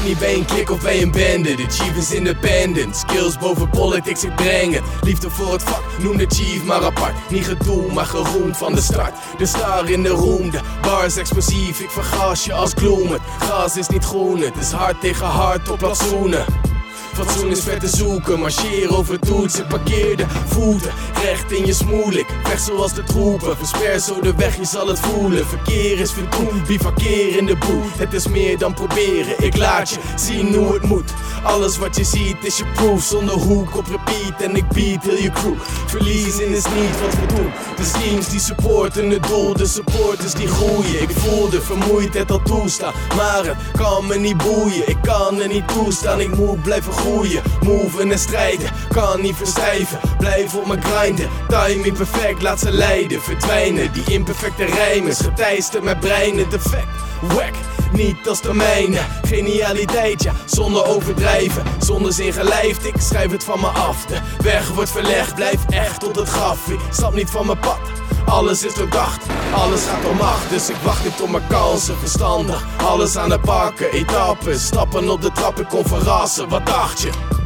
niet bij een klik of bij een bende. De chief is independent, skills boven politics, ik breng het. Liefde voor het vak, noem de chief maar apart. Niet gedoe, maar geroemd van de start. De star in de roem, de bars explosief. Ik vergas je als gloem. Het gras is niet groen, het is hard tegen hard op plantsoenen. Fatsoen is ver te zoeken, marcheer over toetsen, parkeer de voeten recht in je smoel. Ik vecht zoals de troepen, versper zo de weg, je zal het voelen. Verkeer is verdoemd, bivakkeer in de boet. Het is meer dan proberen, ik laat je zien hoe het moet. Alles wat je ziet is je proof, zonder hoek op repeat. En ik beat heel je crew, verliezen is niet wat we doen. De schemes die supporten het doel, de supporters die groeien. Ik voel de vermoeidheid al toestaan, maar het kan me niet boeien. Ik kan er niet toestaan, ik moet blijven groeien. Moven en strijden, kan niet verstijven. Blijf op me grinden, timing perfect, laat ze leiden. Verdwijnen, die imperfecte rijmers, geteisterd met breinen. Defect, wack, niet als de mijne. Genialiteit, ja, zonder overdrijven. Zonder zin gelijfd, ik schrijf het van me af. De weg wordt verlegd, blijf echt tot het graf. Ik stap niet van mijn pad, alles is doordacht. Alles gaat om macht, dus ik wacht niet op mijn kansen. Verstandig, alles aan het pakken, etappes. Stappen op de trap, ik kon verrassen, wat dacht je?